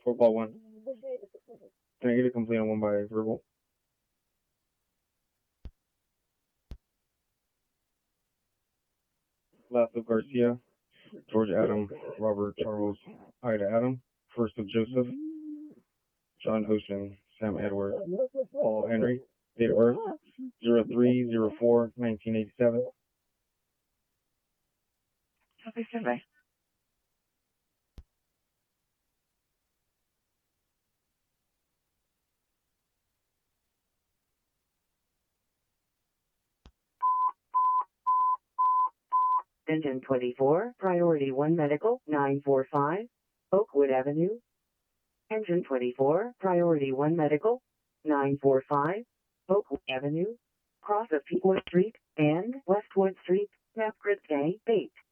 Football 1. Can I get a complete on 1 by verbal? Lasso Garcia, George Adam, Robert Charles, Ida Adam, First of Joseph, John Ocean, Sam Edward, Paul Henry, date of birth 03/04/1987. Okay, standby. Engine 24, Priority 1 Medical, 945, Oakwood Avenue. Engine 24, Priority 1 Medical, 945, Oakwood Avenue, cross of Peakwood Street and Westwood Street, Napgrid Day 8.